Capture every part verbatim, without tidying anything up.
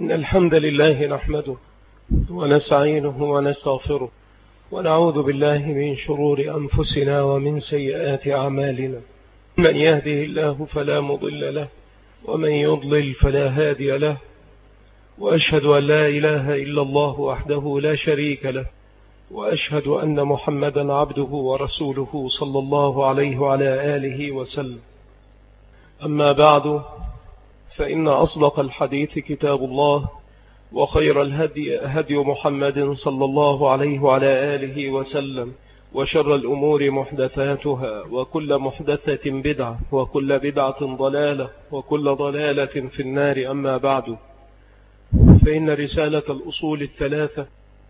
إن الحمد لله نحمده ونستعينه ونستغفره ونعوذ بالله من شرور أنفسنا ومن سيئات أعمالنا. من يهده الله فلا مضل له ومن يضلل فلا هادي له، وأشهد أن لا إله إلا الله وحده لا شريك له، وأشهد أن محمدا عبده ورسوله صلى الله عليه وعلى آله وسلم. أما بعد، فإن أصدق الحديث كتاب الله، وخير الهدي هدي محمد صلى الله عليه وعلى آله وسلم، وشر الأمور محدثاتها، وكل محدثة بدعة، وكل بدعة ضلالة، وكل ضلالة في النار. أما بعد، فإن رسالة الأصول الثلاثة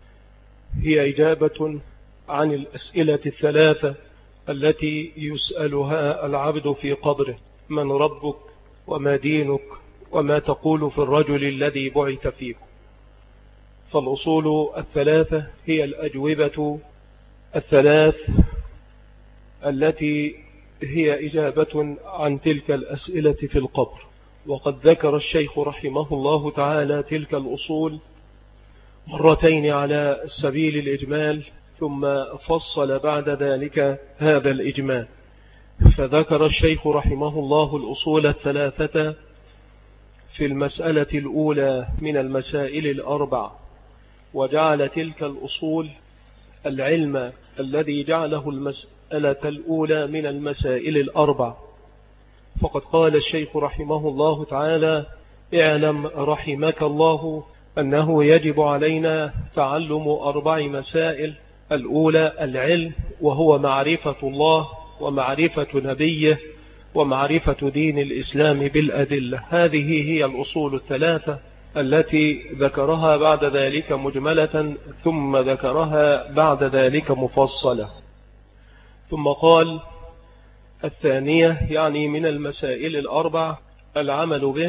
هي إجابة عن الأسئلة الثلاثة التي يسألها العبد في قبره: من ربك، وما دينك، وما تقول في الرجل الذي بعث فيكم. فالأصول الثلاثة هي الأجوبة الثلاث التي هي إجابة عن تلك الأسئلة في القبر. وقد ذكر الشيخ رحمه الله تعالى تلك الأصول مرتين على سبيل الإجمال، ثم فصل بعد ذلك هذا الإجمال. فذكر الشيخ رحمه الله الأصول الثلاثة في المسألة الأولى من المسائل الأربع، وجعل تلك الأصول العلم الذي جعله المسألة الأولى من المسائل الأربع. فقد قال الشيخ رحمه الله تعالى: اعلم رحمك الله أنه يجب علينا تعلم أربع مسائل. الأولى العلم، وهو معرفة الله ومعرفة نبيه ومعرفة دين الإسلام بالأدلة. هذه هي الأصول الثلاثة التي ذكرها بعد ذلك مجملة، ثم ذكرها بعد ذلك مفصلة. ثم قال: الثانية، يعني من المسائل الأربع، العمل به،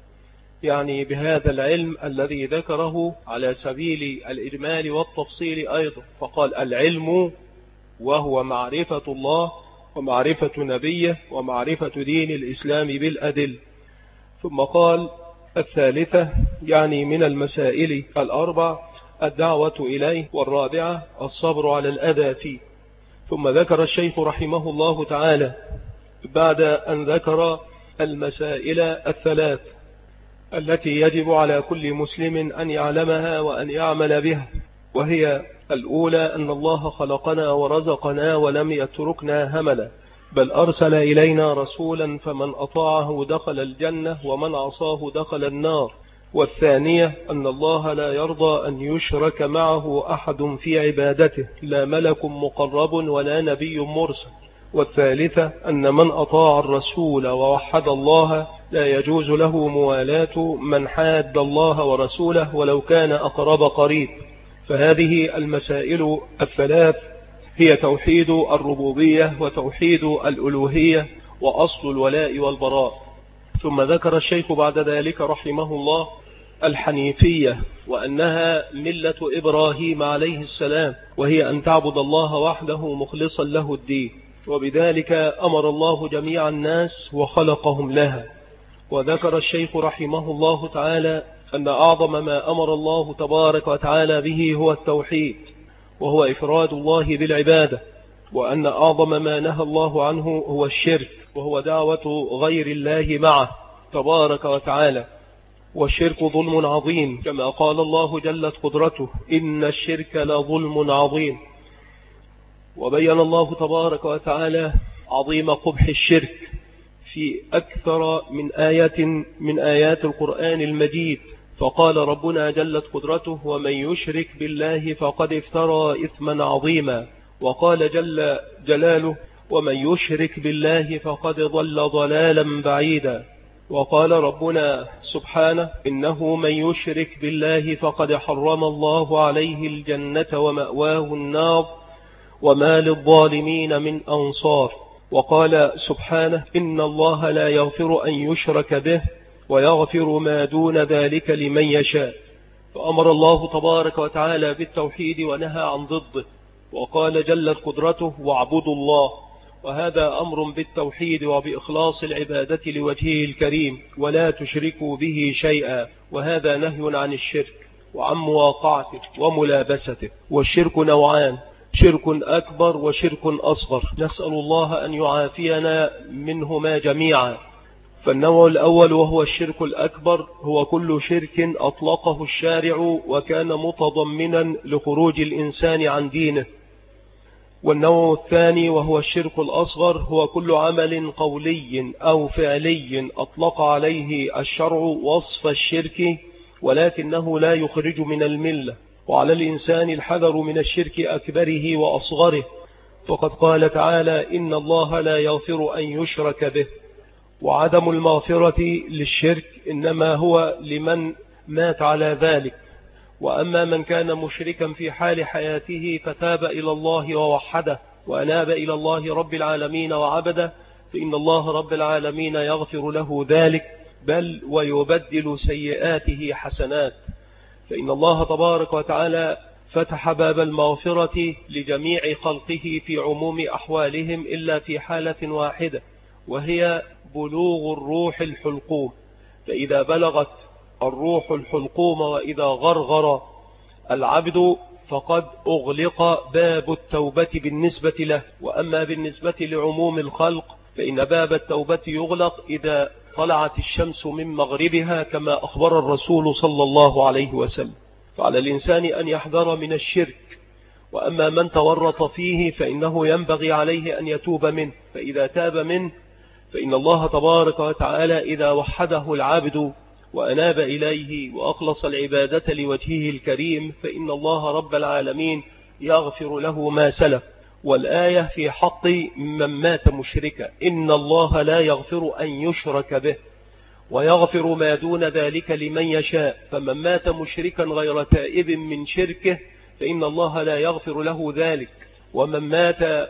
يعني بهذا العلم الذي ذكره على سبيل الإجمال والتفصيل أيضا. فقال: العلم وهو معرفة الله ومعرفة نبيه ومعرفة دين الإسلام بالأدلة. ثم قال: الثالثة، يعني من المسائل الأربع، الدعوة إليه. والرابعة الصبر على الأذى فيه. ثم ذكر الشيخ رحمه الله تعالى بعد أن ذكر المسائل الثلاث التي يجب على كل مسلم أن يعلمها وأن يعمل بها، وهي الأولى أن الله خلقنا ورزقنا ولم يتركنا هملا، بل أرسل إلينا رسولا فمن أطاعه دخل الجنة ومن عصاه دخل النار. والثانية أن الله لا يرضى أن يشرك معه أحد في عبادته، لا ملك مقرب ولا نبي مرسل. والثالثة أن من أطاع الرسول ووحد الله لا يجوز له موالاة من حاد الله ورسوله ولو كان أقرب قريب. فهذه المسائل الثلاث هي توحيد الربوبية وتوحيد الألوهية وأصل الولاء والبراء. ثم ذكر الشيخ بعد ذلك رحمه الله الحنيفية، وأنها ملة إبراهيم عليه السلام، وهي أن تعبد الله وحده مخلصا له الدين، وبذلك أمر الله جميع الناس وخلقهم لها. وذكر الشيخ رحمه الله تعالى أن أعظم ما أمر الله تبارك وتعالى به هو التوحيد، وهو إفراد الله بالعبادة، وأن أعظم ما نهى الله عنه هو الشرك، وهو دعوة غير الله معه تبارك وتعالى. والشرك ظلم عظيم، كما قال الله جلت قدرته: إن الشرك لظلم عظيم. وبين الله تبارك وتعالى عظيم قبح الشرك في أكثر من آية من آيات القرآن المجيد. فقال ربنا جلت قدرته: ومن يشرك بالله فقد افترى إثما عظيما. وقال جل جلاله: ومن يشرك بالله فقد ضل ضلالا بعيدا. وقال ربنا سبحانه: إنه من يشرك بالله فقد حرم الله عليه الجنة ومأواه النار وما للظالمين من أنصار. وقال سبحانه: إن الله لا يغفر أن يشرك به ويغفر ما دون ذلك لمن يشاء. فأمر الله تبارك وتعالى بالتوحيد ونهى عن ضده. وقال جلت قدرته: واعبدوا الله. وهذا أمر بالتوحيد وبإخلاص العبادة لوجهه الكريم ولا تشركوا به شيئا، وهذا نهي عن الشرك وعن مواقعته وملابسته. والشرك نوعان: شرك أكبر وشرك أصغر، نسأل الله أن يعافينا منهما جميعا. فالنوع الأول وهو الشرك الأكبر هو كل شرك أطلقه الشارع وكان متضمنا لخروج الإنسان عن دينه. والنوع الثاني وهو الشرك الأصغر هو كل عمل قولي أو فعلي أطلق عليه الشرع وصف الشرك ولكنه لا يخرج من الملة. وعلى الإنسان الحذر من الشرك أكبره وأصغره، فقد قال تعالى: إن الله لا يغفر أن يشرك به. وعدم المغفرة للشرك إنما هو لمن مات على ذلك. وأما من كان مشركا في حال حياته فتاب إلى الله ووحده وأناب إلى الله رب العالمين وعبده، فإن الله رب العالمين يغفر له ذلك، بل ويبدل سيئاته حسنات. فإن الله تبارك وتعالى فتح باب المغفرة لجميع خلقه في عموم أحوالهم إلا في حالة واحدة، وهي بلوغ الروح الحلقوم. فإذا بلغت الروح الحلقوم وإذا غرغر العبد فقد أغلق باب التوبة بالنسبة له. وأما بالنسبة لعموم الخلق فإن باب التوبة يغلق إذا طلعت الشمس من مغربها كما أخبر الرسول صلى الله عليه وسلم. فعلى الإنسان أن يحذر من الشرك، وأما من تورط فيه فإنه ينبغي عليه أن يتوب منه. فإذا تاب منه فإن الله تبارك وتعالى إذا وحده العبد وأناب إليه وأخلص العبادة لوجهه الكريم فإن الله رب العالمين يغفر له ما سلف. والآية في حق من مات مشركا: إن الله لا يغفر أن يشرك به ويغفر ما دون ذلك لمن يشاء. فمن مات مشركا غير تائب من شركه فإن الله لا يغفر له ذلك. ومن مات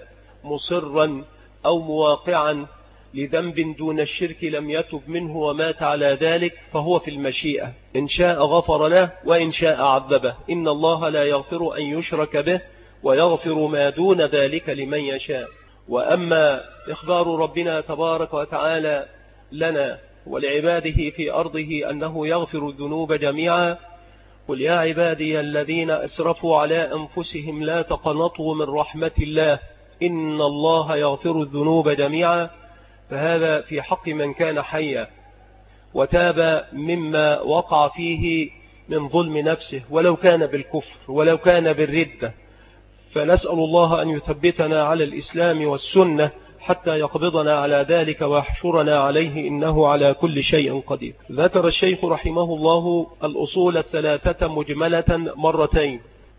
مصرا أو مواقعا لذنب دون الشرك لم يتب منه ومات على ذلك فهو في المشيئة، إن شاء غفر له وإن شاء عذبه. إن الله لا يغفر أن يشرك به ويغفر ما دون ذلك لمن يشاء. وأما إخبار ربنا تبارك وتعالى لنا ولعباده في أرضه أنه يغفر الذنوب جميعا: قل يا عبادي الذين أسرفوا على أنفسهم لا تقنطوا من رحمة الله إن الله يغفر الذنوب جميعا. فهذا في حق من كان حيا وتاب مما وقع فيه من ظلم نفسه ولو كان بالكفر ولو كان بالردة. فنسأل الله أن يثبتنا على الإسلام والسنة حتى يقبضنا على ذلك ويحشرنا عليه، إنه على كل شيء قدير. ذكر الشيخ رحمه الله الأصول الثلاثة مجملة مرتين: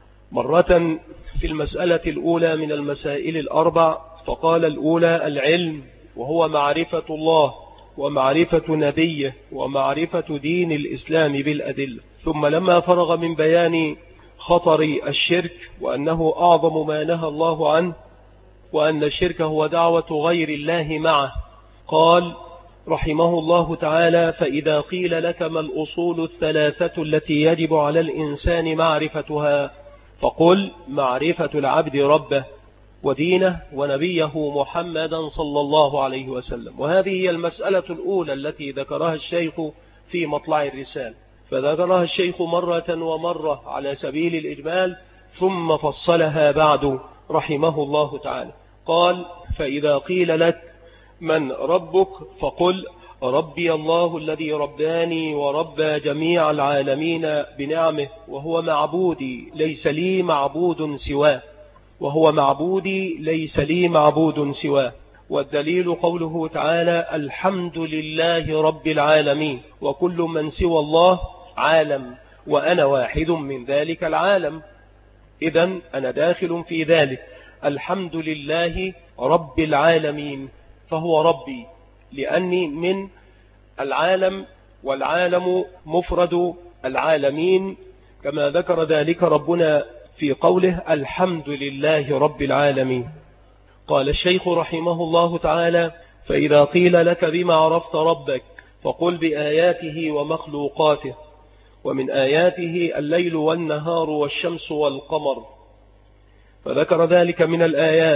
مرة في المسألة الأولى من المسائل الأربع، فقال: الأولى العلم، وهو معرفة الله ومعرفة نبيه ومعرفة دين الإسلام بالأدلة. ثم لما فرغ من بيان خطر الشرك وأنه أعظم ما نهى الله عنه وأن الشرك هو دعوة غير الله معه، قال رحمه الله تعالى: فإذا قيل لك ما الأصول الثلاثة التي يجب على الإنسان معرفتها، فقل: معرفة العبد ربه ودينه ونبيه محمدا صلى الله عليه وسلم. وهذه هي المسألة الأولى التي ذكرها الشيخ في مطلع الرسالة، فذكرها الشيخ مرة ومرة على سبيل الإجمال ثم فصلها بعد رحمه الله تعالى. قال: فإذا قيل لك من ربك فقل: ربي الله الذي رباني وربى جميع العالمين بنعمه، وهو معبودي ليس لي معبود سواه وهو معبودي ليس لي معبود سواه. والدليل قوله تعالى: الحمد لله رب العالمين، وكل من سوى الله عالم وأنا واحد من ذلك العالم. إذن أنا داخل في ذلك. الحمد لله رب العالمين، فهو ربي لأني من العالم، والعالم مفرد العالمين كما ذكر ذلك ربنا في قوله: الحمد لله رب العالمين. قال الشيخ رحمه الله تعالى: فإذا قيل لك بما عرفت ربك فقل: بآياته ومخلوقاته، ومن آياته الليل والنهار والشمس والقمر. فذكر ذلك من الآيات،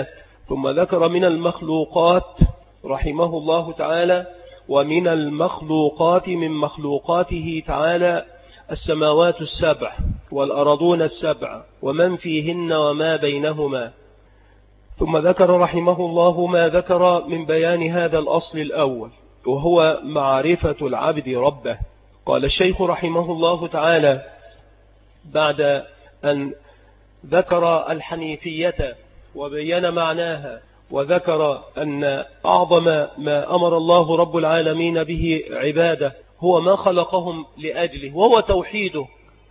ثم ذكر من المخلوقات رحمه الله تعالى: ومن المخلوقات من مخلوقاته تعالى السماوات السبع والأرضون السبع ومن فيهن وما بينهما. ثم ذكر رحمه الله ما ذكر من بيان هذا الأصل الأول، وهو معرفة العبد ربه. قال الشيخ رحمه الله تعالى بعد أن ذكر الحنيفية وبين معناها، وذكر أن أعظم ما أمر الله رب العالمين به عباده هو ما خلقهم لأجله، وهو توحيده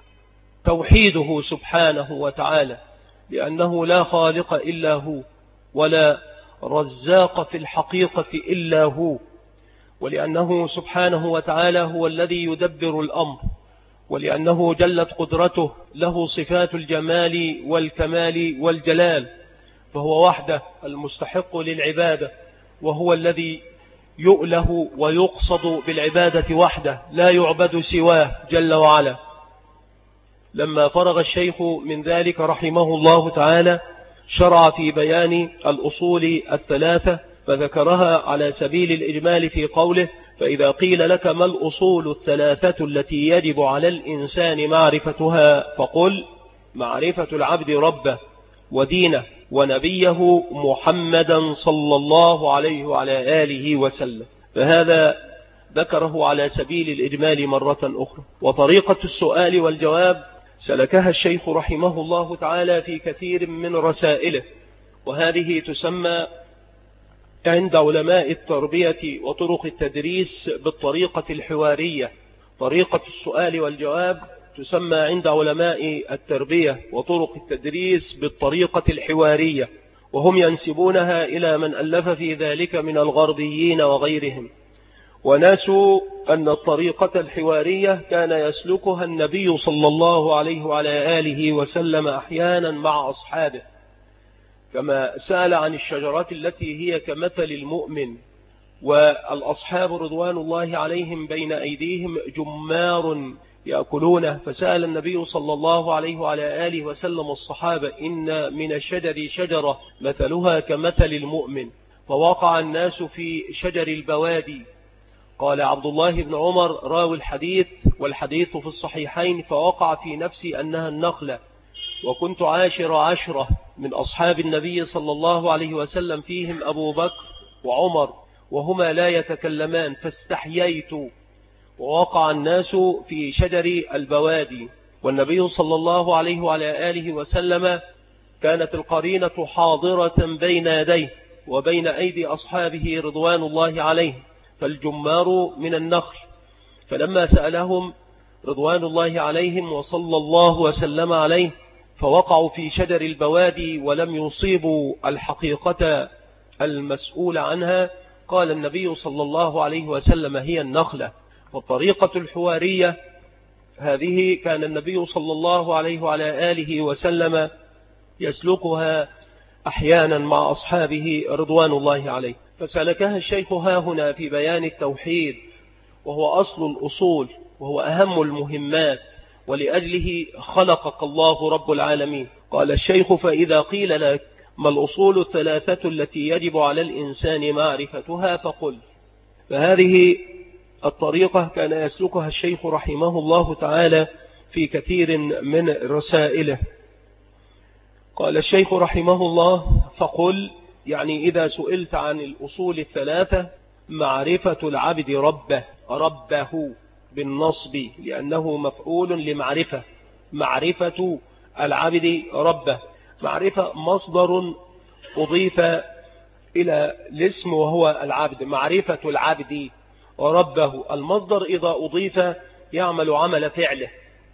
توحيده سبحانه وتعالى، لأنه لا خالق إلا هو، ولا رزاق في الحقيقة إلا هو، ولأنه سبحانه وتعالى هو الذي يدبر الأمر، ولأنه جلت قدرته له صفات الجمال والكمال والجلال، فهو وحده المستحق للعبادة، وهو الذي يؤله ويقصد بالعبادة وحده، لا يعبد سواه جل وعلا. لما فرغ الشيخ من ذلك رحمه الله تعالى شرع في بيان الأصول الثلاثة، فذكرها على سبيل الإجمال في قوله: فإذا قيل لك ما الأصول الثلاثة التي يجب على الإنسان معرفتها فقل: معرفة العبد ربه ودينه ونبيه محمدا صلى الله عليه وعلى آله وسلم. فهذا ذكره على سبيل الإجمال مرة أخرى. وطريقة السؤال والجواب سلكها الشيخ رحمه الله تعالى في كثير من رسائله، وهذه تسمى عند علماء التربية وطرق التدريس بالطريقة الحوارية. طريقة السؤال والجواب تسمى عند علماء التربية وطرق التدريس بالطريقة الحوارية، وهم ينسبونها إلى من ألف في ذلك من الغربيين وغيرهم، وناسوا أن الطريقة الحوارية كان يسلكها النبي صلى الله عليه وعلى آله وسلم أحيانا مع أصحابه، كما سأل عن الشجرات التي هي كمثل المؤمن، والأصحاب رضوان الله عليهم بين أيديهم جمار يأكلونه، فسأل النبي صلى الله عليه وعلى آله وسلم الصحابة: إن من الشجر شجرة مثلها كمثل المؤمن، فوقع الناس في شجر البوادي. قال عبد الله بن عمر راوي الحديث والحديث في الصحيحين: فوقع في نفسي أنها النخلة، وكنت عاشر عشرة من أصحاب النبي صلى الله عليه وسلم فيهم أبو بكر وعمر وهما لا يتكلمان، فاستحييت، ووقع الناس في شجر البوادي، والنبي صلى الله عليه وعلى آله وسلم كانت القرينة حاضرة بين يديه وبين أيدي أصحابه رضوان الله عليهم، فالجمار من النخل. فلما سألهم رضوان الله عليهم وصلى الله وسلم عليه فوقعوا في شجر البوادي ولم يصيبوا الحقيقة المسؤول عنها، قال النبي صلى الله عليه وسلم: هي النخلة. والطريقة الحوارية هذه كان النبي صلى الله عليه وعلى آله وسلم يسلكها أحيانا مع أصحابه رضوان الله عليه. فسلكها الشيخ ها هنا في بيان التوحيد، وهو أصل الأصول، وهو أهم المهمات، ولأجله خلقك الله رب العالمين. قال الشيخ: فإذا قيل لك ما الأصول الثلاثة التي يجب على الإنسان معرفتها فقل. فهذه الطريقة كان يسلكها الشيخ رحمه الله تعالى في كثير من رسائله. قال الشيخ رحمه الله: فقل، يعني إذا سئلت عن الأصول الثلاثة: معرفة العبد ربه، ربه بالنصب لأنه مفعول لمعرفة، معرفة العبد ربه. معرفة مصدر أضيف إلى الاسم وهو العبد، معرفة العبد ربه. المصدر إذا أضيف يعمل عمل فعله،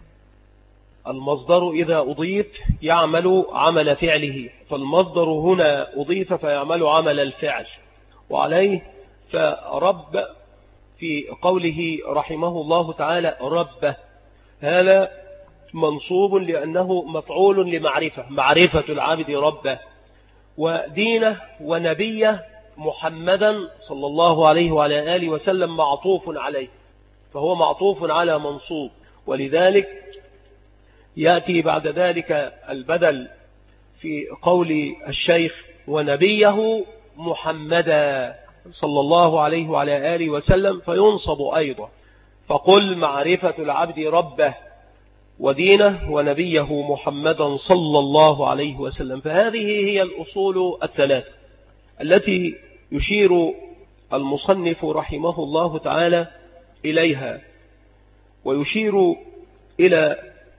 المصدر إذا أضيف يعمل عمل فعله، فالمصدر هنا أضيف فيعمل عمل الفعل. وعليه فرب في قوله رحمه الله تعالى ربه، هذا منصوب لأنه مفعول لمعرفة، معرفة العبد ربه. ودينه ونبيه محمدا صلى الله عليه وعلى آله وسلم معطوف عليه، فهو معطوف على منصوب، ولذلك يأتي بعد ذلك البدل في قول الشيخ ونبيه محمدا صلى الله عليه وعلى آله وسلم، فينصب أيضا. فقل معرفة العبد ربه ودينه ونبيه محمدا صلى الله عليه وسلم. فهذه هي الأصول الثلاثة التي يشير المصنف رحمه الله تعالى إليها، ويشير إلى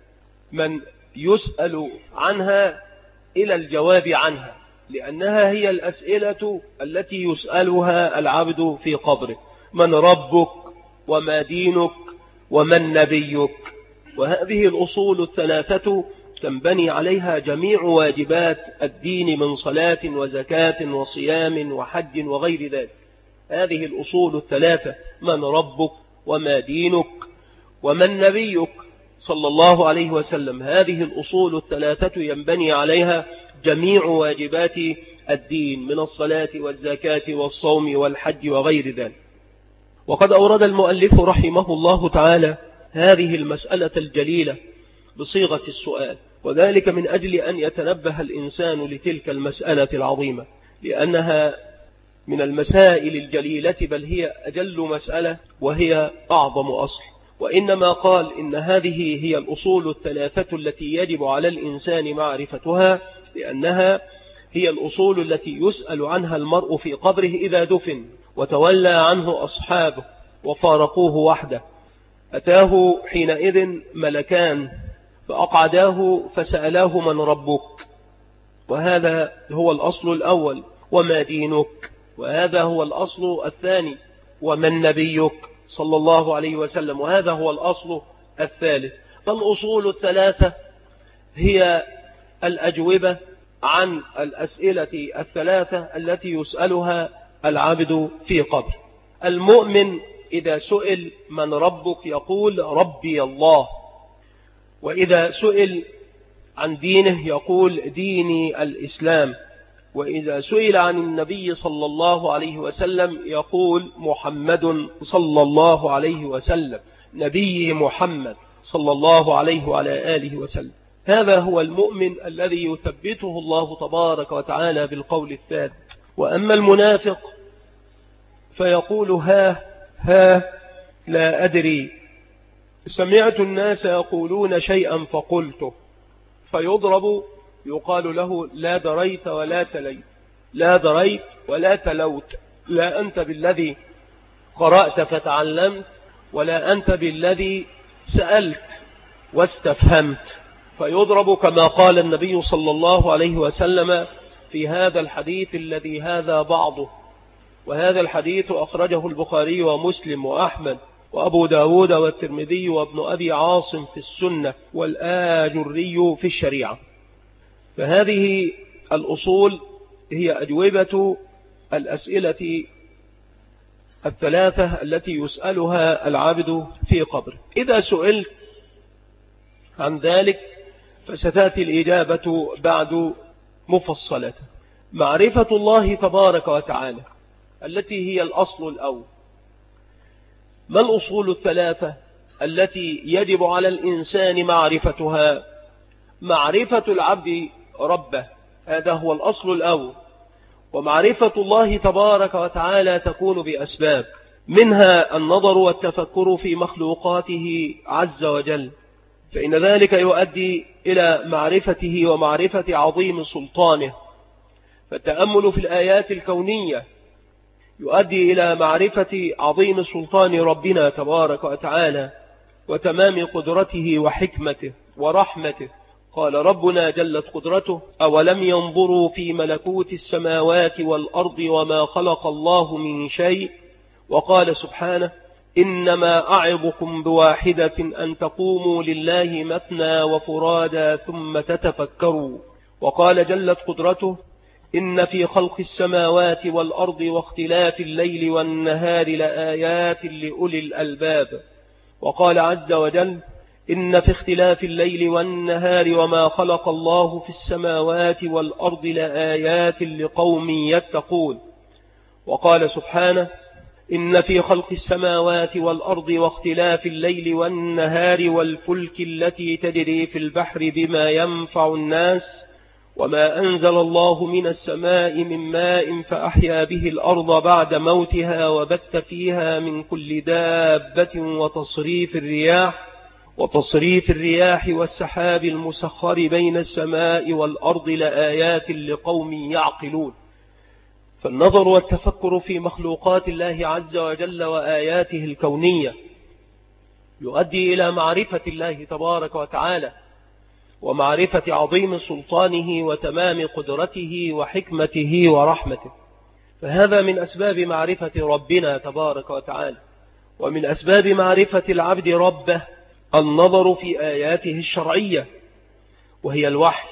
من يسأل عنها إلى الجواب عنها، لأنها هي الأسئلة التي يسألها العبد في قبره: من ربك وما دينك ومن نبيك. وهذه الأصول الثلاثة تنبني عليها جميع واجبات الدين من صلاة وزكاة وصيام وحج وغير ذلك. هذه الأصول الثلاثة: من ربك وما دينك ومن نبيك صلى الله عليه وسلم. هذه الأصول الثلاثة ينبني عليها جميع واجبات الدين من الصلاة والزكاة والصوم والحج وغير ذلك. وقد أورد المؤلف رحمه الله تعالى هذه المسألة الجليلة بصيغة السؤال، وذلك من أجل أن يتنبه الإنسان لتلك المسألة العظيمة، لأنها من المسائل الجليلة، بل هي أجل مسألة وهي أعظم أصل. وإنما قال إن هذه هي الأصول الثلاثة التي يجب على الإنسان معرفتها، لأنها هي الأصول التي يسأل عنها المرء في قبره إذا دفن وتولى عنه أصحابه وفارقوه وحده. أتاه حينئذ ملكان فأقعداه فسألاه: من ربك؟ وهذا هو الأصل الأول. وما دينك؟ وهذا هو الأصل الثاني. ومن نبيك؟ صلى الله عليه وسلم، وهذا هو الأصل الثالث. فالأصول الثلاثة هي الأجوبة عن الأسئلة الثلاثة التي يسألها العبد في قبر. المؤمن إذا سئل من ربك يقول: ربي الله. وإذا سئل عن دينه يقول: ديني الإسلام. وإذا سئل عن النبي صلى الله عليه وسلم يقول: محمد صلى الله عليه وسلم، نبي محمد صلى الله عليه وعلى آله وسلم. هذا هو المؤمن الذي يثبته الله تبارك وتعالى بالقول الثابت. وأما المنافق فيقول: ها ها لا أدري، سمعت الناس يقولون شيئا فقلته، فيضرب يقال له: لا دريت ولا تليت، لا دريت ولا تلوت، لا أنت بالذي قرأت فتعلمت، ولا أنت بالذي سألت واستفهمت. فيضرب كما قال النبي صلى الله عليه وسلم في هذا الحديث الذي هذا بعضه، وهذا الحديث أخرجه البخاري ومسلم وأحمد وأبو داود والترمذي وابن أبي عاصم في السنة والآجري في الشريعة. فهذه الأصول هي أجوبة الأسئلة الثلاثة التي يسألها العبد في قبر. إذا سئلت عن ذلك فستأتي الإجابة بعد مفصلة. معرفة الله تبارك وتعالى التي هي الأصل الأول. ما الأصول الثلاثة التي يجب على الإنسان معرفتها؟ معرفة العبد ربه، هذا هو الأصل الأول. ومعرفة الله تبارك وتعالى تكون بأسباب، منها النظر والتفكر في مخلوقاته عز وجل، فإن ذلك يؤدي إلى معرفته ومعرفة عظيم سلطانه. فالتأمل في الآيات الكونية يؤدي إلى معرفة عظيم سلطان ربنا تبارك وتعالى وتمام قدرته وحكمته ورحمته. قال ربنا جلت قدرته: أولم ينظروا في ملكوت السماوات والأرض وما خلق الله من شيء. وقال سبحانه: إنما أعظكم بواحدة أن تقوموا لله مثنى وفرادا ثم تتفكروا. وقال جلت قدرته: إن في خلق السماوات والأرض واختلاف الليل والنهار لآيات لأولي الألباب. وقال عز وجل: إن في اختلاف الليل والنهار وما خلق الله في السماوات والأرض لآيات لقوم يتقون. وقال سبحانه: إن في خلق السماوات والأرض واختلاف الليل والنهار والفلك التي تجري في البحر بما ينفع الناس وما أنزل الله من السماء من ماء فأحيا به الأرض بعد موتها وبث فيها من كل دابة وتصريف الرياح وتصريف الرياح والسحاب المسخر بين السماء والأرض لآيات لقوم يعقلون. فالنظر والتفكر في مخلوقات الله عز وجل وآياته الكونية يؤدي إلى معرفة الله تبارك وتعالى ومعرفة عظيم سلطانه وتمام قدرته وحكمته ورحمته. فهذا من أسباب معرفة ربنا تبارك وتعالى. ومن أسباب معرفة العبد ربه النظر في آياته الشرعية، وهي الوحي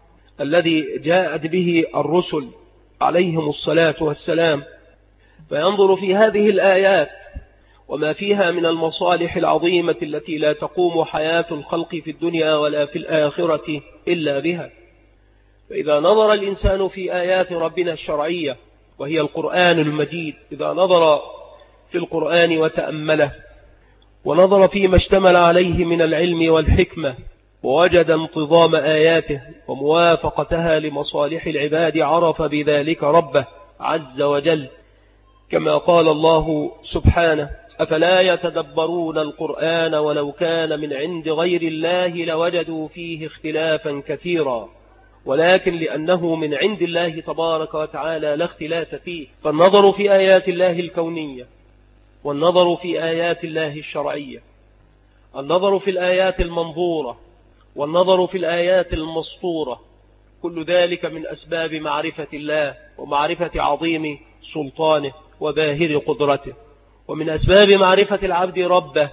الذي جاءت به الرسل عليهم الصلاة والسلام، فينظر في هذه الآيات وما فيها من المصالح العظيمة التي لا تقوم حياة الخلق في الدنيا ولا في الآخرة إلا بها. فإذا نظر الإنسان في آيات ربنا الشرعية وهي القرآن المجيد، إذا نظر في القرآن وتأمله ونظر فيما اشتمل عليه من العلم والحكمة ووجد انتظام آياته وموافقتها لمصالح العباد، عرف بذلك ربه عز وجل، كما قال الله سبحانه: أفلا يتدبرون القرآن ولو كان من عند غير الله لوجدوا فيه اختلافا كثيرا ولكن لأنه من عند الله تبارك وتعالى لا اختلاف فيه. فالنظر في آيات الله الكونية والنظر في آيات الله الشرعية، النظر في الآيات المنظورة والنظر في الآيات المسطورة، كل ذلك من أسباب معرفة الله ومعرفة عظيم سلطانه وباهر قدرته. ومن أسباب معرفة العبد ربه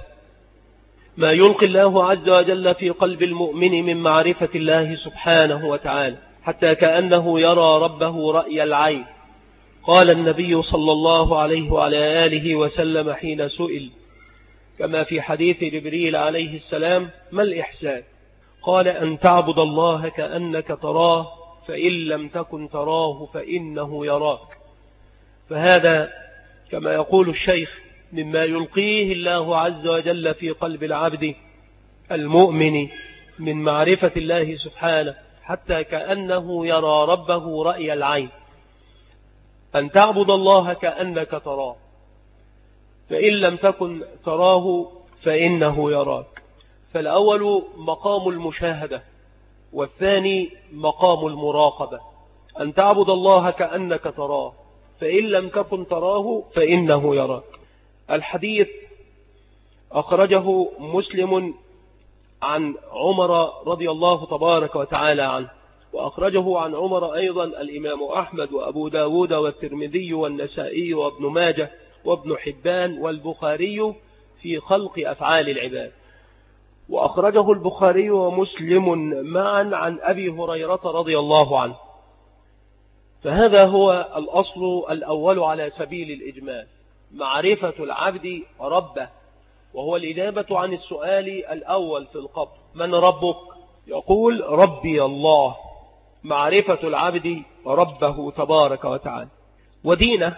ما يلقي الله عز وجل في قلب المؤمن من معرفة الله سبحانه وتعالى، حتى كأنه يرى ربه رأي العين. قال النبي صلى الله عليه وعلى آله وسلم حين سئل كما في حديث جبريل عليه السلام: ما الإحسان؟ قال: أن تعبد الله كأنك تراه فإن لم تكن تراه فإنه يراك. فهذا كما يقول الشيخ مما يلقيه الله عز وجل في قلب العبد المؤمن من معرفة الله سبحانه، حتى كأنه يرى ربه رأي العين. أن تعبد الله كأنك تراه فإن لم تكن تراه فإنه يراك. فالأول مقام المشاهدة، والثاني مقام المراقبة. أن تعبد الله كأنك تراه فإن لم تكن تراه فإنه يراك. الحديث أخرجه مسلم عن عمر رضي الله تبارك وتعالى عنه، وأخرجه عن عمر أيضا الإمام أحمد وأبو داود والترمذي والنسائي وابن ماجه وابن حبان والبخاري في خلق أفعال العباد. وأخرجه البخاري ومسلم معا عن أبي هريرة رضي الله عنه. فهذا هو الأصل الأول على سبيل الإجمال، معرفة العبد ربه، وهو الإجابة عن السؤال الأول في القبر: من ربك؟ يقول: ربي الله. معرفة العبد ربه تبارك وتعالى ودينه.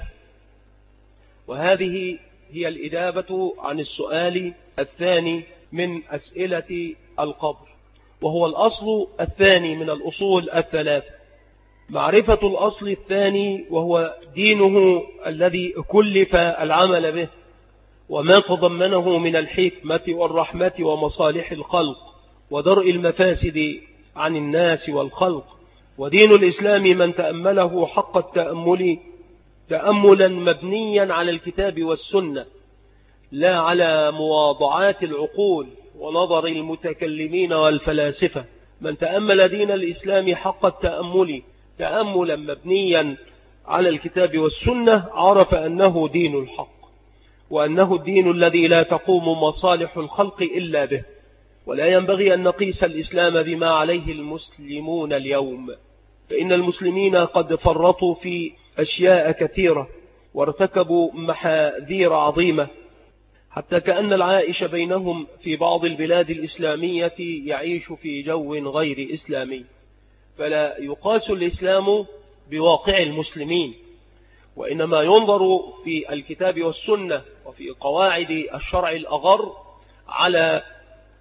وهذه هي الإجابة عن السؤال الثاني من أسئلة القبر، وهو الأصل الثاني من الأصول الثلاثة. معرفة الأصل الثاني وهو دينه الذي كلف العمل به، وما تضمنه من الحكمة والرحمة ومصالح الخلق ودرء المفاسد عن الناس والخلق. ودين الإسلام من تأمله حق التأمل تأملا مبنيا على الكتاب والسنة، لا على مواضعات العقول ونظر المتكلمين والفلاسفة. من تأمل دين الإسلام حق التأمل تأملا مبنيا على الكتاب والسنة عرف أنه دين الحق، وأنه الدين الذي لا تقوم مصالح الخلق إلا به. ولا ينبغي أن نقيس الإسلام بما عليه المسلمون اليوم، فإن المسلمين قد فرطوا في أشياء كثيرة وارتكبوا محاذير عظيمة، حتى كأن العائش بينهم في بعض البلاد الإسلامية يعيش في جو غير إسلامي. فلا يقاس الإسلام بواقع المسلمين، وإنما ينظر في الكتاب والسنة وفي قواعد الشرع الأغر على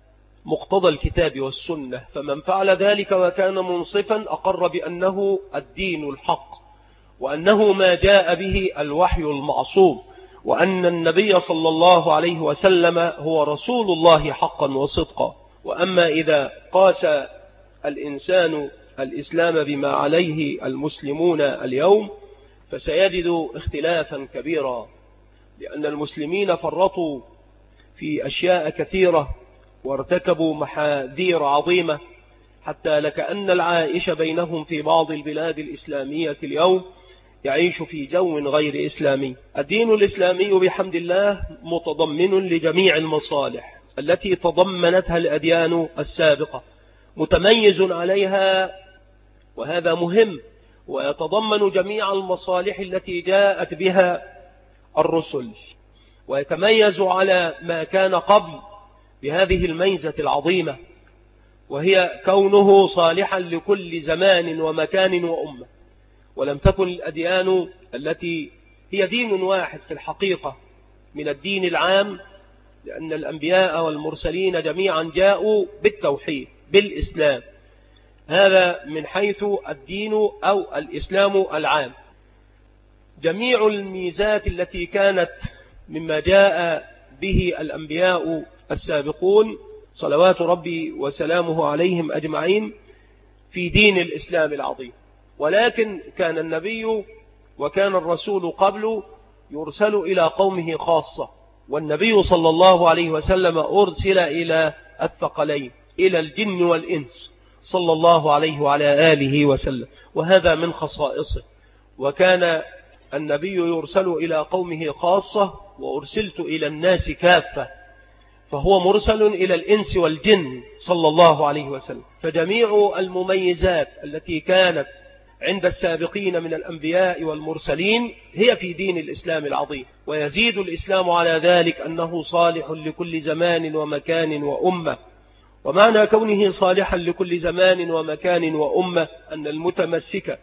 مقتضى الكتاب والسنة، فمن فعل ذلك وكان منصفا أقر بأنه الدين الحق، وأنه ما جاء به الوحي المعصوم، وأن النبي صلى الله عليه وسلم هو رسول الله حقا وصدقا. وأما إذا قاس الإنسان الإسلام بما عليه المسلمون اليوم فسيجد اختلافا كبيرا، لأن المسلمين فرطوا في أشياء كثيرة وارتكبوا محاذير عظيمة، حتى لكأن العائش بينهم في بعض البلاد الإسلامية اليوم يعيش في جو غير إسلامي. الدين الإسلامي بحمد الله متضمن لجميع المصالح التي تضمنتها الأديان السابقة، متميز عليها، وهذا مهم، ويتضمن جميع المصالح التي جاءت بها الرسل، ويتميز على ما كان قبل بهذه الميزة العظيمة، وهي كونه صالحا لكل زمان ومكان وأمة. ولم تكن الأديان التي هي دين واحد في الحقيقة من الدين العام، لأن الأنبياء والمرسلين جميعا جاءوا بالتوحيد بالإسلام، هذا من حيث الدين أو الإسلام العام. جميع الميزات التي كانت مما جاء به الأنبياء السابقون صلوات ربي وسلامه عليهم أجمعين في دين الإسلام العظيم. ولكن كان النبي وكان الرسول قبل يرسل إلى قومه خاصة، والنبي صلى الله عليه وسلم أرسل إلى الثقلين، إلى الجن والإنس صلى الله عليه وعلى آله وسلم، وهذا من خصائصه. وكان النبي يرسل إلى قومه خاصة وأرسلت إلى الناس كافة، فهو مرسل إلى الإنس والجن صلى الله عليه وسلم. فجميع المميزات التي كانت عند السابقين من الأنبياء والمرسلين هي في دين الإسلام العظيم، ويزيد الإسلام على ذلك أنه صالح لكل زمان ومكان وأمة. ومعنى كونه صالحا لكل زمان ومكان وأمة أن المتمسك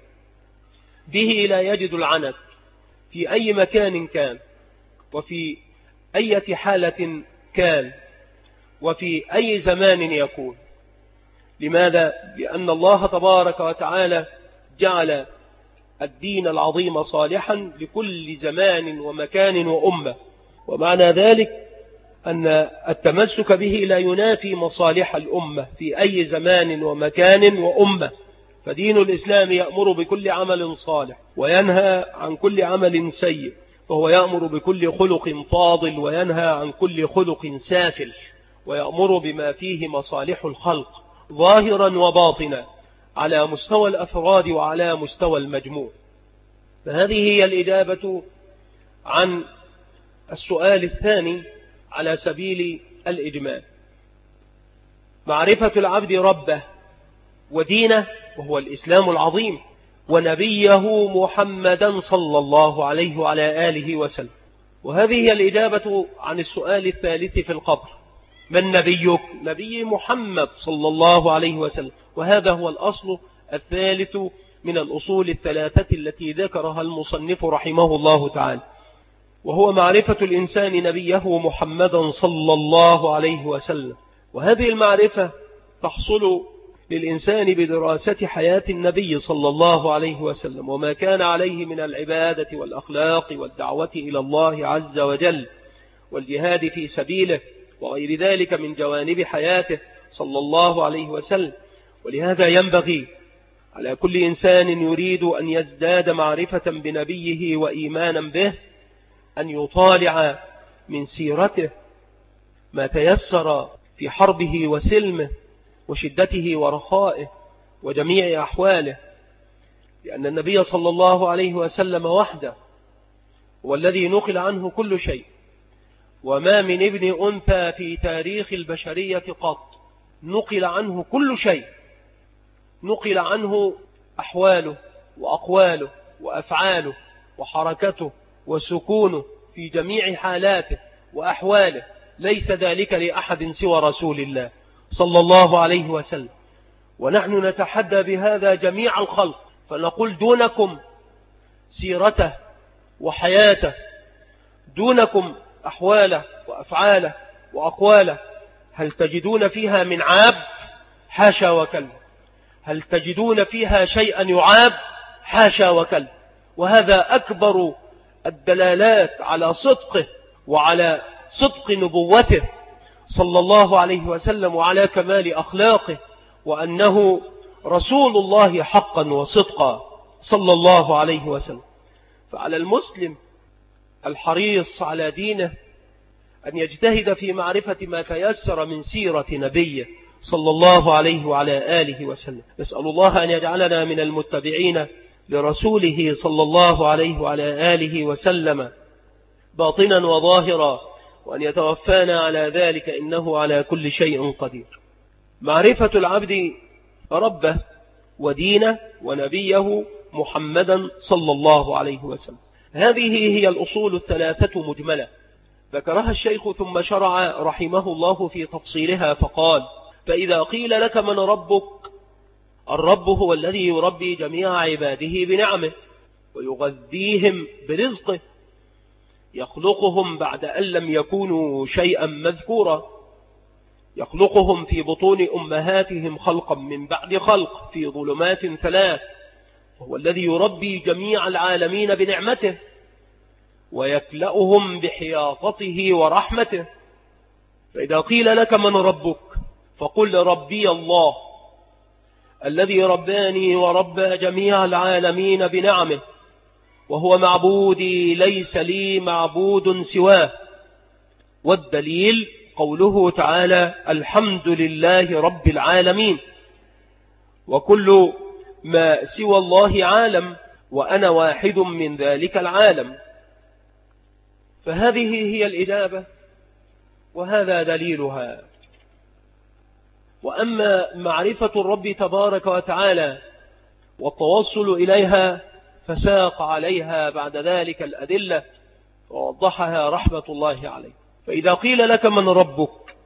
به لا يجد العنت في أي مكان كان، وفي أي حالة كان، وفي أي زمان يكون. لماذا؟ لأن الله تبارك وتعالى جعل الدين العظيم صالحا لكل زمان ومكان وأمة. ومعنى ذلك أن التمسك به لا ينافي مصالح الأمة في أي زمان ومكان وأمة. فدين الإسلام يأمر بكل عمل صالح وينهى عن كل عمل سيء، وهو يأمر بكل خلق فاضل وينهى عن كل خلق سافل، ويأمر بما فيه مصالح الخلق ظاهرا وباطنا على مستوى الأفراد وعلى مستوى المجموع. فهذه هي الإجابة عن السؤال الثاني على سبيل الإجمال. معرفة العبد ربه ودينه، وهو الإسلام العظيم، ونبيه محمدا صلى الله عليه وعلى آله وسلم. وهذه هي الإجابة عن السؤال الثالث في القبر: من نبيك؟ نبي محمد صلى الله عليه وسلم. وهذا هو الأصل الثالث من الأصول الثلاثة التي ذكرها المصنف رحمه الله تعالى، وهو معرفة الإنسان نبيه محمدا صلى الله عليه وسلم. وهذه المعرفة تحصل للإنسان بدراسة حياة النبي صلى الله عليه وسلم، وما كان عليه من العبادة والأخلاق والدعوة إلى الله عز وجل والجهاد في سبيله وغير ذلك من جوانب حياته صلى الله عليه وسلم. ولهذا ينبغي على كل إنسان يريد أن يزداد معرفة بنبيه وإيمانا به أن يطالع من سيرته ما تيسر في حربه وسلمه وشدته ورخائه وجميع أحواله، لأن النبي صلى الله عليه وسلم وحده هو الذي نقل عنه كل شيء، وما من ابن أنثى في تاريخ البشرية قط نقل عنه كل شيء، نقل عنه أحواله وأقواله وأفعاله وحركته وسكونه في جميع حالاته وأحواله، ليس ذلك لأحد سوى رسول الله صلى الله عليه وسلم. ونحن نتحدى بهذا جميع الخلق، فنقول دونكم سيرته وحياته، دونكم أحواله وأفعاله وأقواله، هل تجدون فيها من عاب؟ حاشا وكلا. هل تجدون فيها شيئا يعاب؟ حاشا وكلا. وهذا أكبر الدلالات على صدقه وعلى صدق نبوته صلى الله عليه وسلم وعلى كمال أخلاقه، وأنه رسول الله حقا وصدقا صلى الله عليه وسلم. فعلى المسلم الحريص على دينه أن يجتهد في معرفة ما تيسر من سيرة نبيه صلى الله عليه وعلى آله وسلم. نسأل الله أن يجعلنا من المتبعين لرسوله صلى الله عليه وعلى آله وسلم باطنا وظاهرا، وأن يتوفانا على ذلك إنه على كل شيء قدير. معرفة العبد ربه ودينه ونبيه محمدا صلى الله عليه وسلم، هذه هي الأصول الثلاثة مجملة ذكرها الشيخ ثم شرع رحمه الله في تفصيلها فقال: فإذا قيل لك من ربك؟ الرب هو الذي يربي جميع عباده بنعمه ويغذيهم برزقه، يخلقهم بعد أن لم يكونوا شيئا مذكورا، يخلقهم في بطون أمهاتهم خلقا من بعد خلق في ظلمات ثلاث، وهو الذي يربي جميع العالمين بنعمته ويكلأهم بحياطته ورحمته. فإذا قيل لك من ربك فقل ربي الله الذي رباني وربى جميع العالمين بنعمه، وهو معبودي ليس لي معبود سواه. والدليل قوله تعالى: الحمد لله رب العالمين، وكل ما سوى الله عالم وأنا واحد من ذلك العالم. فهذه هي الإجابة وهذا دليلها. وأما معرفة الرب تبارك وتعالى والتوصل إليها فساق عليها بعد ذلك الأدلة ووضحها رحمة الله عليه. فإذا قيل لك من ربك،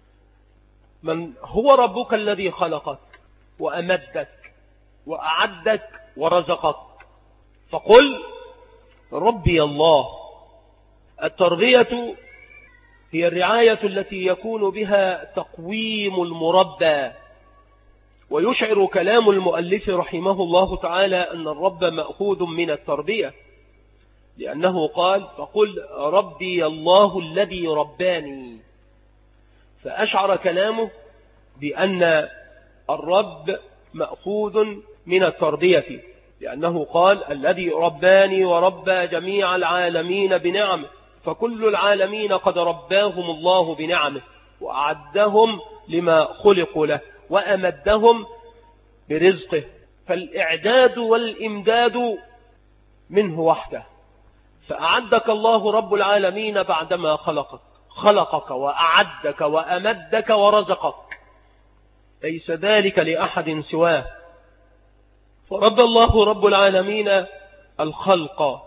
من هو ربك الذي خلقك وأمدك وأعدك ورزقك؟ فقل ربي الله. التربية هي الرعاية التي يكون بها تقويم المربى. ويشعر كلام المؤلف رحمه الله تعالى أن الرب مأخوذ من التربية، لأنه قال: فقل ربي الله الذي رباني. فأشعر كلامه بأن الرب مأخوذ من التربية، لأنه قال: الذي رباني وربى جميع العالمين بنعمه، فكل العالمين قد رباهم الله بنعمه وأعدهم لما خلقوا له وأمدهم برزقه. فالإعداد والإمداد منه وحده. فأعدك الله رب العالمين بعدما خلقك، خلقك وأعدك وأمدك ورزقك، ليس ذلك لأحد سواه. فرب الله رب العالمين الخلق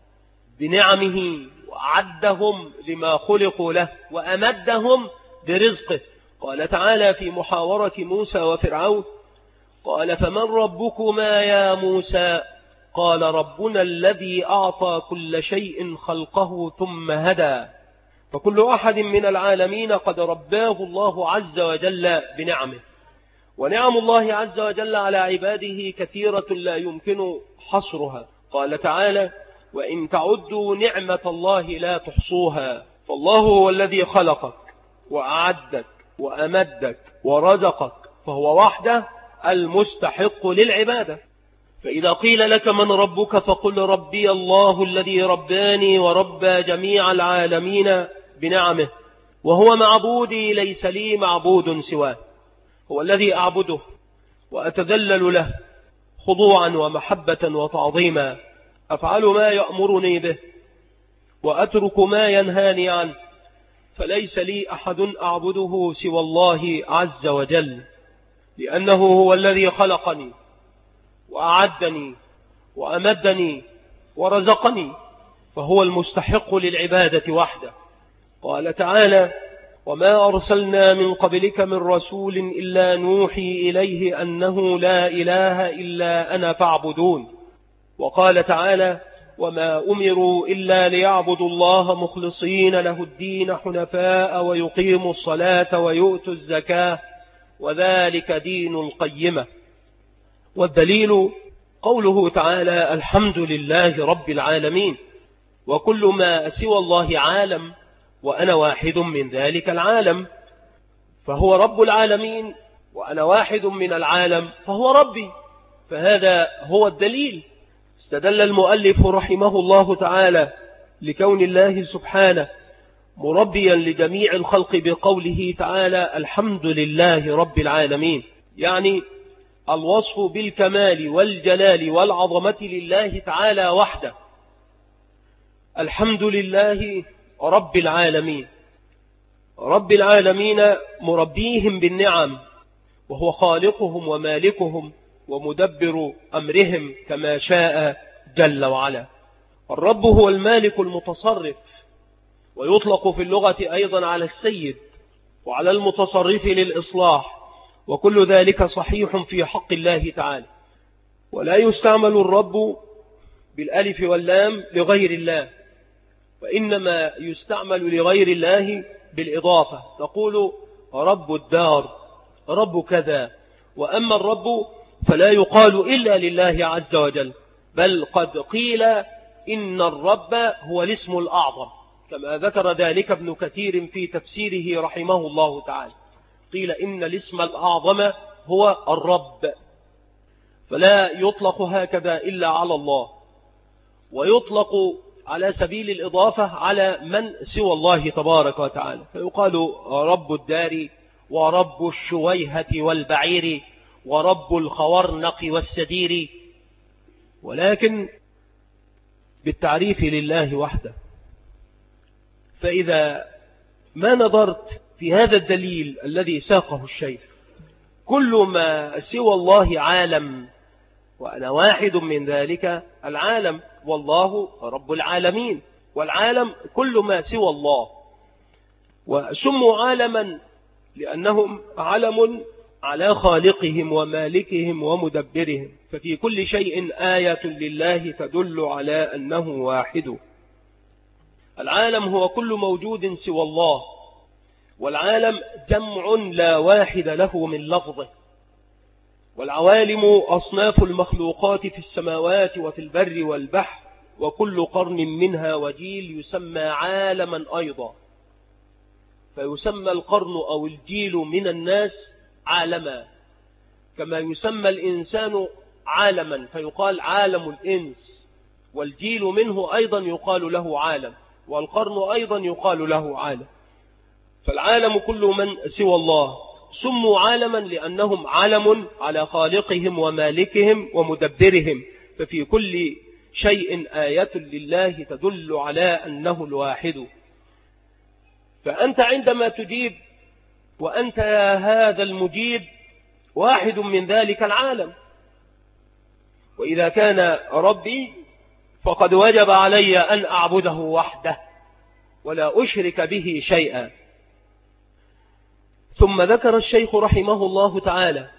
بنعمه وأعدهم لما خلقوا له وأمدهم برزقه. قال تعالى في محاورة موسى وفرعون: قال فمن ربكما يا موسى؟ قال ربنا الذي أعطى كل شيء خلقه ثم هدى. فكل أحد من العالمين قد رباه الله عز وجل بنعمه، ونعم الله عز وجل على عباده كثيرة لا يمكن حصرها. قال تعالى: وإن تعدوا نعمة الله لا تحصوها. فالله هو الذي خلقك وأعدك وأمدك ورزقك، فهو وحده المستحق للعبادة. فإذا قيل لك من ربك فقل ربي الله الذي رباني وربى جميع العالمين بنعمه، وهو معبودي ليس لي معبود سواه. هو الذي أعبده وأتذلل له خضوعا ومحبة وتعظيما، أفعل ما يأمرني به وأترك ما ينهاني عنه، فليس لي أحد أعبده سوى الله عز وجل، لأنه هو الذي خلقني وأعدني وأمدني ورزقني، فهو المستحق للعبادة وحده. قال تعالى: وما أرسلنا من قبلك من رسول إلا نوحي إليه أنه لا إله إلا أنا فاعبدون. وقال تعالى: وما أمروا إلا ليعبدوا الله مخلصين له الدين حنفاء ويقيموا الصلاة ويؤتوا الزكاة وذلك دين القيمة. والدليل قوله تعالى الحمد لله رب العالمين، وكل ما سوى الله عالم وأنا واحد من ذلك العالم، فهو رب العالمين وأنا واحد من العالم فهو ربي، فهذا هو الدليل. استدل المؤلف رحمه الله تعالى لكون الله سبحانه مربيا لجميع الخلق بقوله تعالى الحمد لله رب العالمين، يعني الوصف بالكمال والجلال والعظمة لله تعالى وحده. الحمد لله رب العالمين، رب العالمين مربيهم بالنعم، وهو خالقهم ومالكهم ومدبر أمرهم كما شاء جل وعلا. الرب هو المالك المتصرف، ويطلق في اللغة أيضا على السيد وعلى المتصرف للإصلاح، وكل ذلك صحيح في حق الله تعالى. ولا يستعمل الرب بالألف واللام لغير الله، وإنما يستعمل لغير الله بالإضافة، تقول رب الدار، رب كذا. وأما الرب فلا يقال إلا لله عز وجل، بل قد قيل إن الرب هو الاسم الأعظم، كما ذكر ذلك ابن كثير في تفسيره رحمه الله تعالى، قيل إن الاسم الأعظم هو الرب، فلا يطلق هكذا إلا على الله، ويطلق على سبيل الإضافة على من سوى الله تبارك وتعالى، فيقال رب الدار ورب الشويهة والبعير ورب الخورنق والسدير، ولكن بالتعريف لله وحده. فإذا ما نظرت في هذا الدليل الذي ساقه الشيخ، كل ما سوى الله عالم وأنا واحد من ذلك العالم، والله رب العالمين، والعالم كل ما سوى الله. وسموا عالما لأنهم علم على خالقهم ومالكهم ومدبرهم، ففي كل شيء آية لله تدل على أنه واحد. العالم هو كل موجود سوى الله، والعالم جمع لا واحد له من لفظه. والعوالم أصناف المخلوقات في السماوات وفي البر والبحر، وكل قرن منها وجيل يسمى عالما أيضا، فيسمى القرن أو الجيل من الناس عالما، كما يسمى الإنسان عالما فيقال عالم الإنس، والجيل منه أيضا يقال له عالم، والقرن أيضا يقال له عالم. فالعالم كل من سوى الله سموا عالما لأنهم علم على خالقهم ومالكهم ومدبرهم، ففي كل شيء آية لله تدل على أنه الواحد. فأنت عندما تجيب وأنت يا هذا المجيب واحد من ذلك العالم، وإذا كان ربي فقد وجب علي أن أعبده وحده ولا أشرك به شيئا. ثم ذكر الشيخ رحمه الله تعالى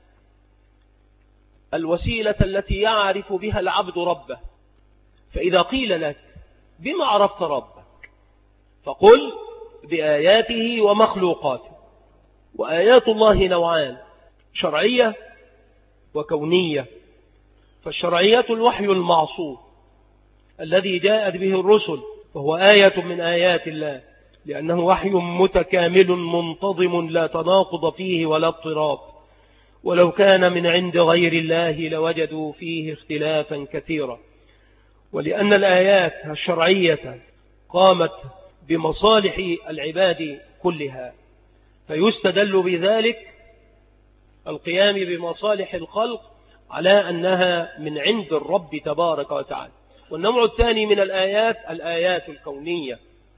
الوسيلة التي يعرف بها العبد ربه. فإذا قيل لك بما عرفت ربك، فقل بآياته ومخلوقاته. وآيات الله نوعان، شرعية وكونية. فالشرعية الوحي المعصوم الذي جاءت به الرسل، وهو آية من آيات الله، لأنه وحي متكامل منتظم لا تناقض فيه ولا اضطراب، ولو كان من عند غير الله لوجدوا فيه اختلافا كثيرا. ولأن الآيات الشرعية قامت بمصالح العباد كلها، فيستدل بذلك القيام بمصالح الخلق على أنها من عند الرب تبارك وتعالى. والنوع الثاني من الآيات الآيات الكونية.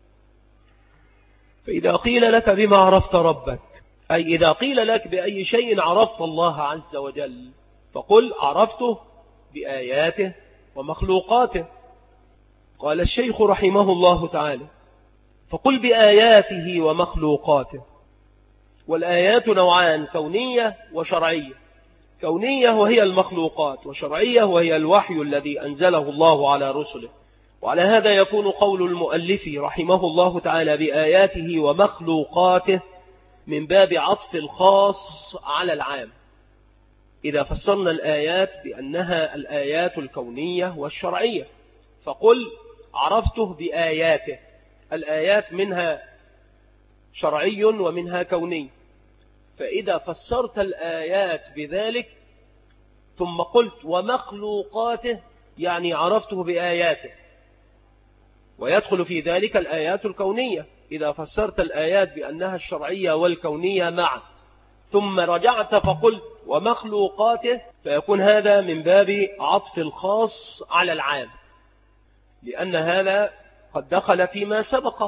فإذا قيل لك بما عرفت ربك، أي إذا قيل لك بأي شيء عرفت الله عز وجل، فقل عرفته بآياته ومخلوقاته. قال الشيخ رحمه الله تعالى فقل بآياته ومخلوقاته. والآيات نوعان، كونية وشرعية. كونية وهي المخلوقات، وشرعية وهي الوحي الذي أنزله الله على رسله. وعلى هذا يكون قول المؤلف رحمه الله تعالى بآياته ومخلوقاته من باب عطف الخاص على العام، إذا فسرنا الآيات بأنها الآيات الكونية والشرعية. فقل عرفته بآياته، الآيات منها شرعي ومنها كوني. فإذا فسرت الآيات بذلك ثم قلت ومخلوقاته، يعني عرفته بآياته، ويدخل في ذلك الآيات الكونية إذا فسرت الآيات بأنها الشرعية والكونية معا، ثم رجعت فقلت ومخلوقاته، فيكون هذا من باب عطف الخاص على العام، لأن هذا قد دخل فيما سبق.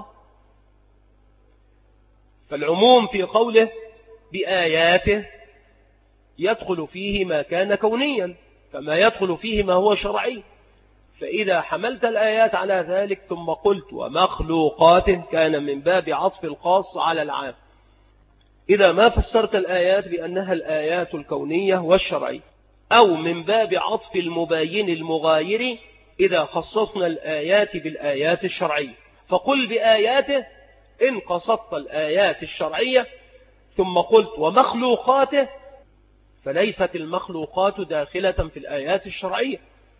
فالعموم في قوله بآياته يدخل فيه ما كان كونيا كما يدخل فيه ما هو شرعي. فإذا حملت الآيات على ذلك ثم قلت ومخلوقاته كان من باب عطف الخاص على العام، إذا ما فسرت الآيات بأنها الآيات الكونية والشرعية، أو من باب عطف المباين المغاير إذا خصصنا الآيات بالآيات الشرعية. فقل بآياته إن قصدت الآيات الشرعية، ثم قلت ومخلوقاته، فليست المخلوقات داخلة في الآيات الشرعية،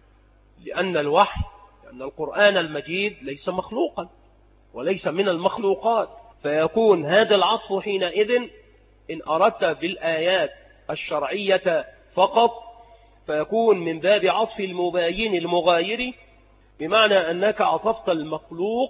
لأن الوحي لأن القرآن المجيد ليس مخلوقا وليس من المخلوقات، فيكون هذا العطف حينئذ إن أردت بالآيات الشرعية فقط، فيكون من باب عطف المباين المغاير، بمعنى أنك عطفت المخلوق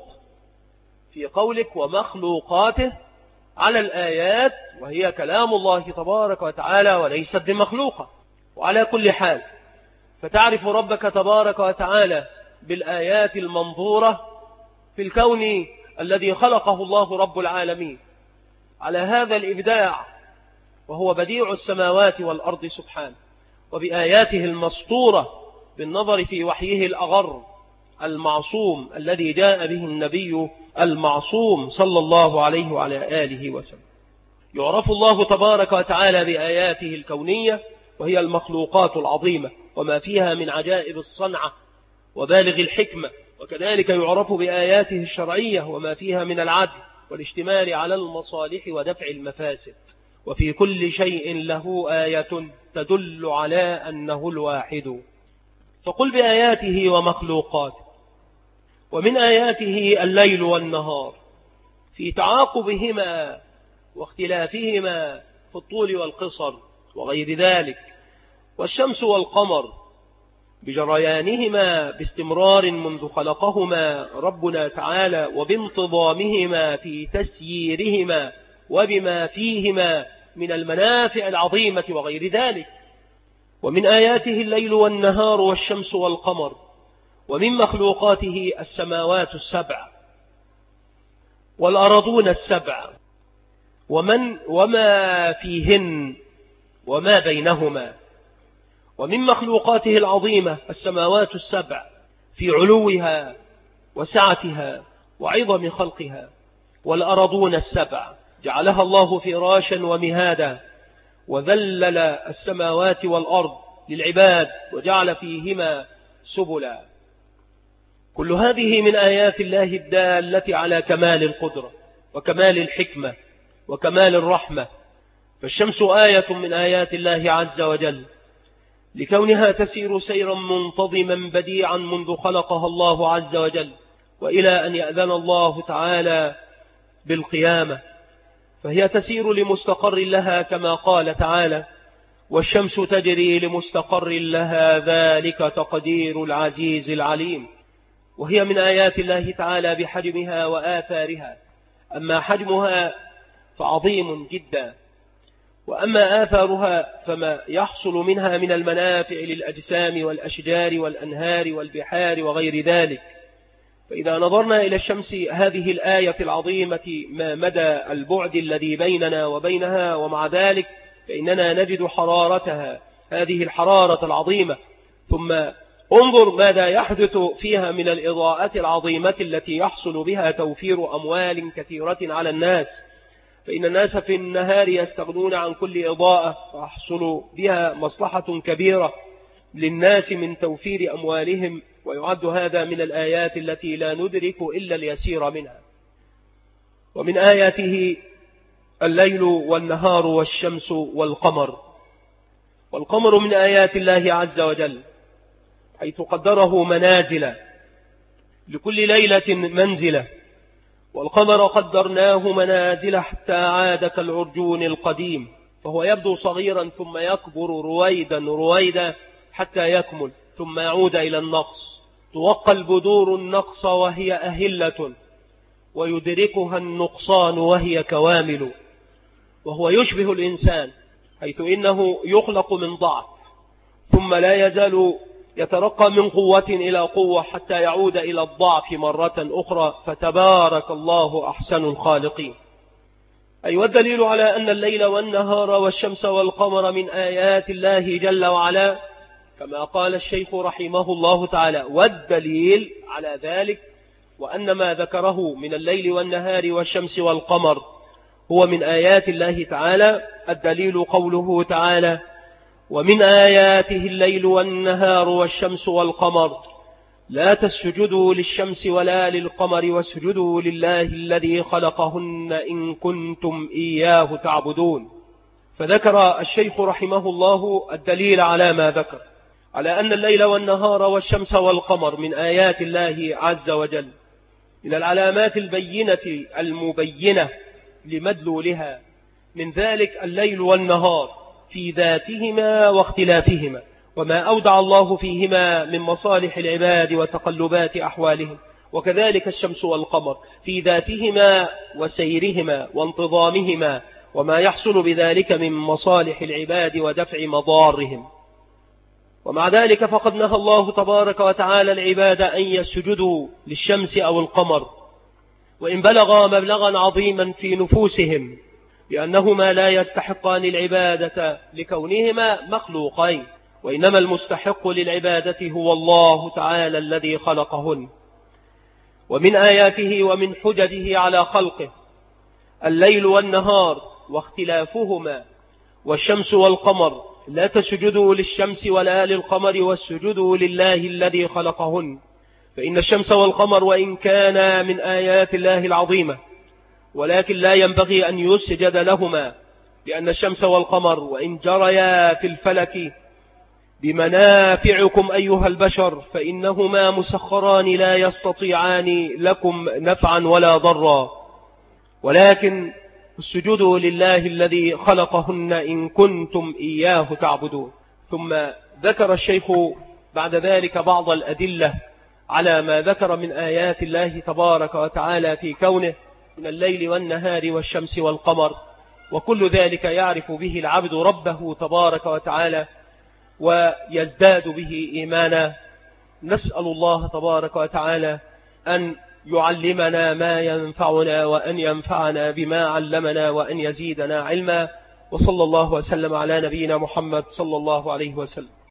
في قولك ومخلوقاته على الآيات، وهي كلام الله تبارك وتعالى وليست بمخلوقة. وعلى كل حال فتعرف ربك تبارك وتعالى بالآيات المنظورة في الكون الذي خلقه الله رب العالمين على هذا الإبداع، وهو بديع السماوات والأرض سبحانه، وبآياته المسطورة بالنظر في وحيه الأغر المعصوم الذي جاء به النبي المعصوم صلى الله عليه وعلى آله وسلم. يعرف الله تبارك وتعالى بآياته الكونية وهي المخلوقات العظيمة وما فيها من عجائب الصنعة وبالغ الحكمة، وكذلك يعرف بآياته الشرعية وما فيها من العدل والاشتمال على المصالح ودفع المفاسد. وفي كل شيء له آية تدل على أنه الواحد. فقل بآياته ومخلوقاته. ومن آياته الليل والنهار في تعاقبهما واختلافهما في الطول والقصر وغير ذلك، والشمس والقمر بجريانهما باستمرار منذ خلقهما ربنا تعالى، وبانتظامهما في تسييرهما وبما فيهما من المنافع العظيمة وغير ذلك. ومن آياته الليل والنهار والشمس والقمر. ومن مخلوقاته السماوات السبع والأرضون السبع ومن وما فيهن وما بينهما. ومن مخلوقاته العظيمة السماوات السبع في علوها وسعتها وعظم خلقها، والأرضون السبع جعلها الله فراشا ومهادا، وذلل السماوات والأرض للعباد وجعل فيهما سبلا. كل هذه من آيات الله الدالة على كمال القدرة وكمال الحكمة وكمال الرحمة. فالشمس آية من آيات الله عز وجل لكونها تسير سيرا منتظما بديعا منذ خلقها الله عز وجل وإلى أن يأذن الله تعالى بالقيامة، فهي تسير لمستقر لها كما قال تعالى والشمس تجري لمستقر لها ذلك تقدير العزيز العليم. وهي من آيات الله تعالى بحجمها وآثارها، أما حجمها فعظيم جدا، وأما آثارها فما يحصل منها من المنافع للأجسام والأشجار والأنهار والبحار وغير ذلك. فإذا نظرنا إلى الشمس هذه الآية العظيمة ما مدى البعد الذي بيننا وبينها، ومع ذلك فإننا نجد حرارتها هذه الحرارة العظيمة. ثم انظر ماذا يحدث فيها من الإضاءة العظيمة التي يحصل بها توفير أموال كثيرة على الناس. فإن الناس في النهار يستغنون عن كل إضاءة ويحصل بها مصلحة كبيرة للناس من توفير أموالهم، ويعد هذا من الآيات التي لا ندرك إلا اليسير منها. ومن آياته الليل والنهار والشمس والقمر. والقمر من آيات الله عز وجل، حيث قدره منازل، لكل ليلة منزلة. والقمر قدرناه منازل حتى عاد كالعرجون القديم، فهو يبدو صغيرا ثم يكبر رويدا رويدا حتى يكمل ثم يعود إلى النقص. توقى البدور النقص وهي أهلة، ويدركها النقصان وهي كوامل. وهو يشبه الإنسان، حيث إنه يخلق من ضعف ثم لا يزال يترقى من قوة إلى قوة حتى يعود إلى الضعف مرة أخرى، فتبارك الله أحسن الخالقين. أي والدليل على أن الليل والنهار والشمس والقمر من آيات الله جل وعلا، كما قال الشيخ رحمه الله تعالى: والدليل على ذلك وأن ما ذكره من الليل والنهار والشمس والقمر هو من آيات الله تعالى. الدليل قوله تعالى: ومن آياته الليل والنهار والشمس والقمر لا تسجدوا للشمس ولا للقمر واسجدوا لله الذي خلقهن إن كنتم إياه تعبدون. فذكر الشيخ رحمه الله الدليل على ما ذكر، على أن الليل والنهار والشمس والقمر من آيات الله عز وجل، من العلامات البينة المبينة لمدلولها. من ذلك الليل والنهار في ذاتهما واختلافهما، وما أودع الله فيهما من مصالح العباد وتقلبات أحوالهم. وكذلك الشمس والقمر في ذاتهما وسيرهما وانتظامهما، وما يحصل بذلك من مصالح العباد ودفع مضارهم. ومع ذلك فقد نهى الله تبارك وتعالى العباد أن يسجدوا للشمس أو القمر، وإن بلغا مبلغا عظيما في نفوسهم، لأنهما لا يستحقان العبادة لكونهما مخلوقين، وإنما المستحق للعبادة هو الله تعالى الذي خلقهن. ومن آياته ومن حججه على خلقه الليل والنهار واختلافهما، والشمس والقمر لا تسجدوا للشمس ولا للقمر واسجدوا لله الذي خلقهن. فإن الشمس والقمر وإن كانا من آيات الله العظيمة، ولكن لا ينبغي أن يسجد لهما، لأن الشمس والقمر وإن جريا في الفلك بمنافعكم أيها البشر فإنهما مسخران لا يستطيعان لكم نفعا ولا ضرا، ولكن اسجدوا لله الذي خلقهن إن كنتم إياه تعبدون. ثم ذكر الشيخ بعد ذلك بعض الأدلة على ما ذكر من آيات الله تبارك وتعالى في كونه من الليل والنهار والشمس والقمر، وكل ذلك يعرف به العبد ربه تبارك وتعالى ويزداد به إيمانا. نسأل الله تبارك وتعالى أن يعلمنا ما ينفعنا، وأن ينفعنا بما علمنا، وأن يزيدنا علما. وصلى الله وسلم على نبينا محمد صلى الله عليه وسلم.